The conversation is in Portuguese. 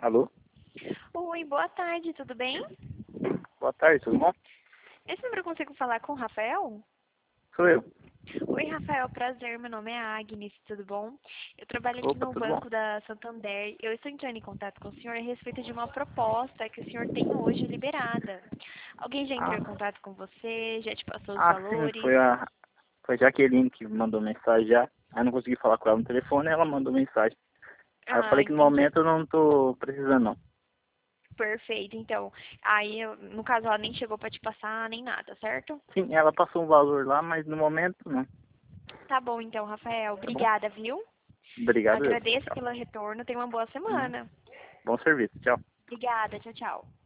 Alô? Oi, boa tarde, tudo bem? Boa tarde, tudo bom? Esse número eu consigo falar com o Rafael? Sou eu. Oi, Rafael, prazer, meu nome é Agnes, tudo bom? Eu trabalho aqui Opa, no tudo bom? Banco da Santander. Eu estou entrando em contato com o senhor a respeito de uma proposta que o senhor tem hoje liberada. Alguém já entrou em Ah, contato com você? Já te passou os sim, valores? foi a Jaqueline que mandou mensagem já. Aí eu não consegui falar com ela no telefone, ela mandou mensagem. Aí eu Ah, falei que no entendi. momento eu não tô precisando não. Perfeito, então. Aí, no caso, ela nem chegou para te passar nem nada, certo? Sim, ela passou um valor lá, mas no momento não. Tá bom, então, Rafael. Tá bom? Obrigada, viu? Obrigado eu. Agradeço Tchau. pelo retorno. Tenha uma boa Uhum. semana. Bom serviço, tchau. Obrigada, tchau, tchau.